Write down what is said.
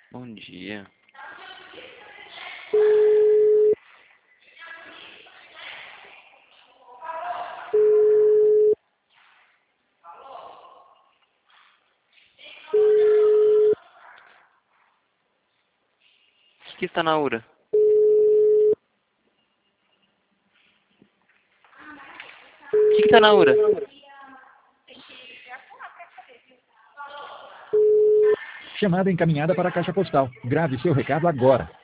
Bom dia. O que está na hora? O que está na hora? Chamada encaminhada para a caixa postal. Grave seu recado agora.